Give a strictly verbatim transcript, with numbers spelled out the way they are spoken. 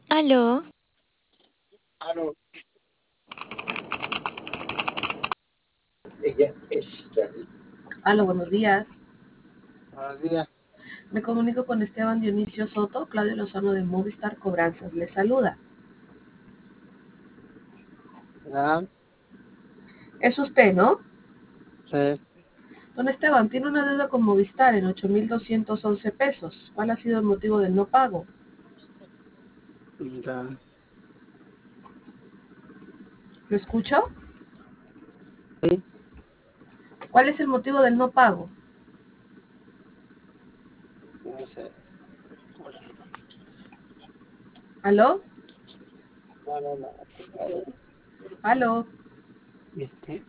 Aló, Aló. Ella es David. Aló, buenos días. Buenos días. Me comunico con Esteban Dionisio Soto, Claudio Lozano de Movistar Cobranzas. Le saluda. Ya, Es usted, ¿no? sí, Don Esteban, tiene una deuda con Movistar en ocho mil doscientos once pesos. ¿Cuál ha sido el motivo del no pago? ya. ¿Lo escucho? Sí, ¿Cuál es el motivo del no pago? no sé. Hola. ¿Aló? No, no, no. ¿Aló? Este,